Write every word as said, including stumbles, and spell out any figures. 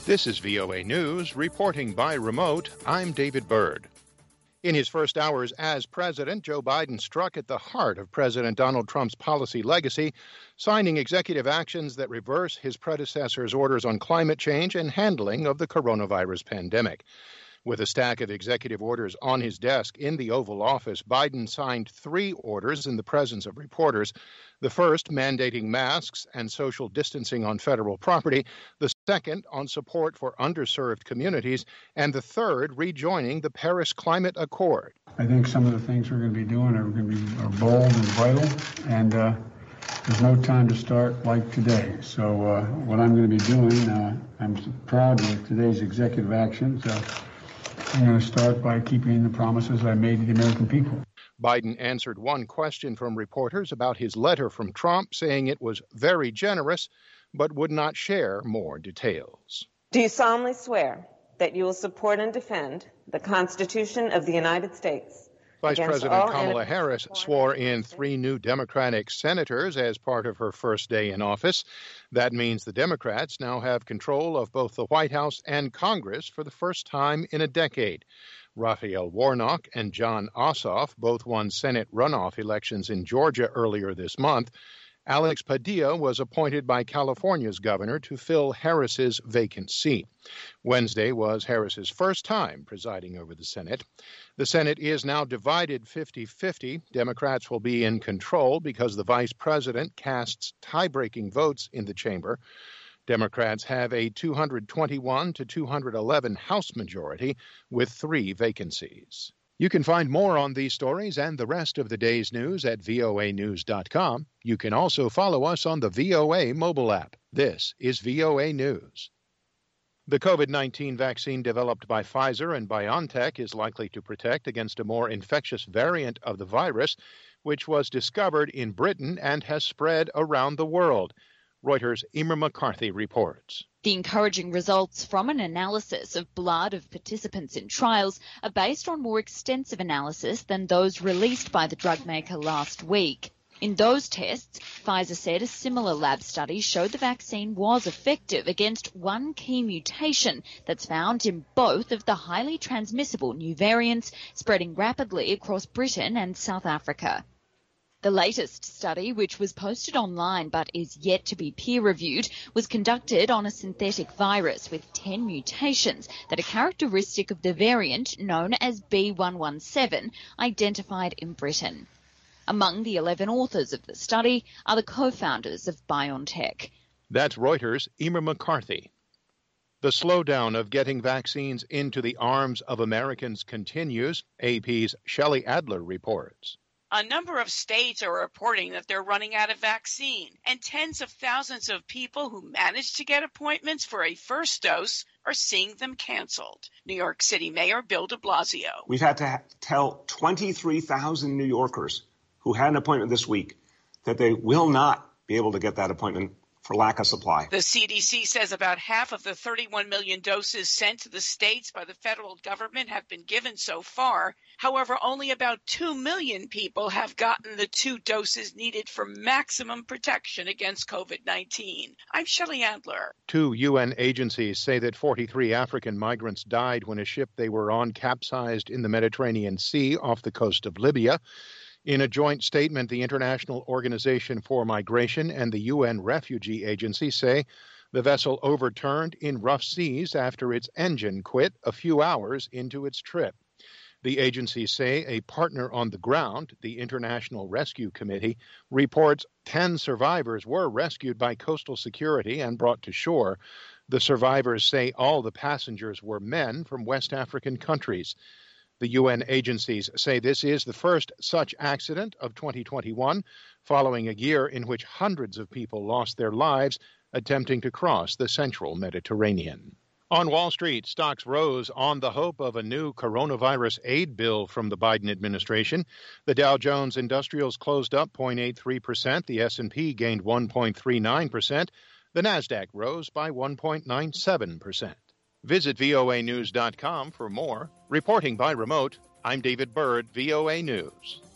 This is V O A News, reporting by remote. I'm David Byrd. In his first hours as president, Joe Biden struck at the heart of President Donald Trump's policy legacy, signing executive actions that reverse his predecessor's orders on climate change and handling of the coronavirus pandemic. With a stack of executive orders on his desk in the Oval Office, Biden signed three orders in the presence of reporters. The first mandating masks and social distancing on federal property, the second on support for underserved communities, and the third rejoining the Paris Climate Accord. I think some of the things we're going to be doing are going to be are bold and vital, and uh, there's no time to start like today. So uh, what I'm going to be doing, uh, I'm proud of today's executive actions. Uh, I'm going to start by keeping the promises I made to the American people. Biden answered one question from reporters about his letter from Trump, saying it was very generous, but would not share more details. Do you solemnly swear that you will support and defend the Constitution of the United States? Vice President Kamala Harris swore in three new Democratic senators as part of her first day in office. That means the Democrats now have control of both the White House and Congress for the first time in a decade. Raphael Warnock and Jon Ossoff both won Senate runoff elections in Georgia earlier this month. Alex Padilla was appointed by California's governor to fill Harris's vacant seat. Wednesday was Harris's first time presiding over the Senate. The Senate is now divided fifty-fifty. Democrats will be in control because the vice president casts tie-breaking votes in the chamber. Democrats have a two hundred twenty-one to two hundred eleven House majority with three vacancies. You can find more on these stories and the rest of the day's news at V O A news dot com. You can also follow us on the V O A mobile app. This is V O A News. The COVID nineteen vaccine developed by Pfizer and BioNTech is likely to protect against a more infectious variant of the virus, which was discovered in Britain and has spread around the world. Reuters' Emer McCarthy reports. The encouraging results from an analysis of blood of participants in trials are based on more extensive analysis than those released by the drug maker last week. In those tests, Pfizer said a similar lab study showed the vaccine was effective against one key mutation that's found in both of the highly transmissible new variants spreading rapidly across Britain and South Africa. The latest study, which was posted online but is yet to be peer-reviewed, was conducted on a synthetic virus with ten mutations that are characteristic of the variant known as B one one seven, identified in Britain. Among the eleven authors of the study are the co-founders of BioNTech. That's Reuters' Emer McCarthy. The slowdown of getting vaccines into the arms of Americans continues, A P's Shelley Adler reports. A number of states are reporting that they're running out of vaccine, and tens of thousands of people who managed to get appointments for a first dose are seeing them canceled. New York City Mayor Bill de Blasio. We've had to ha- tell twenty-three thousand New Yorkers who had an appointment this week that they will not be able to get that appointment for lack of supply. The C D C says about half of the thirty-one million doses sent to the states by the federal government have been given so far. However, only about two million people have gotten the two doses needed for maximum protection against COVID nineteen. I'm Shelley Adler. Two U N agencies say that forty-three African migrants died when a ship they were on capsized in the Mediterranean Sea off the coast of Libya. In a joint statement, the International Organization for Migration and the U N Refugee Agency say the vessel overturned in rough seas after its engine quit a few hours into its trip. The agencies say a partner on the ground, the International Rescue Committee, reports ten survivors were rescued by coastal security and brought to shore. The survivors say all the passengers were men from West African countries. The U N agencies say this is the first such accident of twenty twenty-one, following a year in which hundreds of people lost their lives attempting to cross the central Mediterranean. On Wall Street, stocks rose on the hope of a new coronavirus aid bill from the Biden administration. The Dow Jones Industrials closed up zero point eight three percent. The S and P gained one point three nine percent. The Nasdaq rose by one point nine seven percent. Visit V O A news dot com for more. Reporting by remote, I'm David Byrd, V O A News.